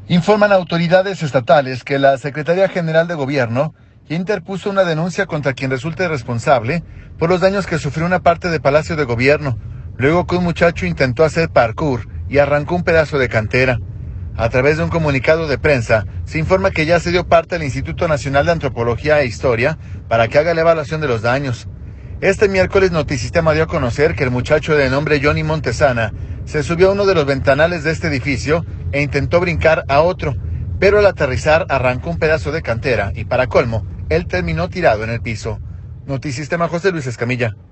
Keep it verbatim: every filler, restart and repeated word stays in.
Informan autoridades estatales que la Secretaría General de Gobierno interpuso una denuncia contra quien resulte responsable por los daños que sufrió una parte de Palacio de Gobierno, luego que un muchacho intentó hacer parkour y arrancó un pedazo de cantera. A través de un comunicado de prensa, se informa que ya se dio parte al Instituto Nacional de Antropología e Historia para que haga la evaluación de los daños. Este miércoles Notisistema dio a conocer que el muchacho de nombre Johnny Montesana se subió a uno de los ventanales de este edificio e intentó brincar a otro, pero al aterrizar arrancó un pedazo de cantera y, para colmo, él terminó tirado en el piso. Notisistema, José Luis Escamilla.